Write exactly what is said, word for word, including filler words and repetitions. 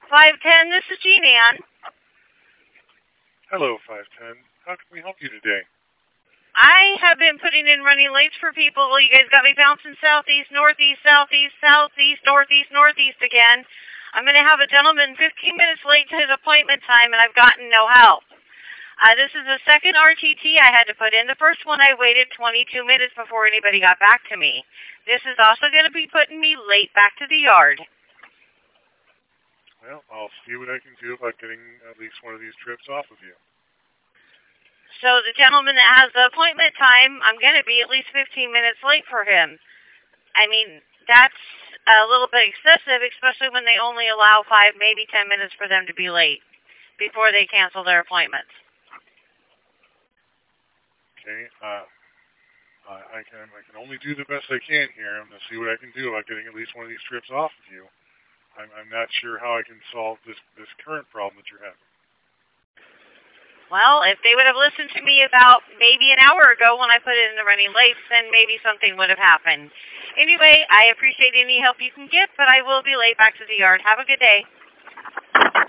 five ten, this is Jean Ann. Hello, five ten. How can we help you today? I have been putting in running lates for people. You guys got me bouncing southeast, northeast, southeast, southeast, northeast, northeast again. I'm going to have a gentleman fifteen minutes late to his appointment time, and I've gotten no help. Uh, this is the second R T T I had to put in. The first one I waited twenty-two minutes before anybody got back to me. This is also going to be putting me late back to the yard. Well, I'll see what I can do about getting at least one of these trips off of you. So the gentleman that has the appointment time, I'm going to be at least fifteen minutes late for him. I mean, that's a little bit excessive, especially when they only allow five, maybe ten minutes for them to be late before they cancel their appointments. Okay, uh, I, I can I can only do the best I can here. I'm going to see what I can do about getting at least one of these trips off of you. I'm, I'm not sure how I can solve this, this current problem that you're having. Well, if they would have listened to me about maybe an hour ago when I put it in the running lates, then maybe something would have happened. Anyway, I appreciate any help you can get, but I will be late back to the yard. Have a good day.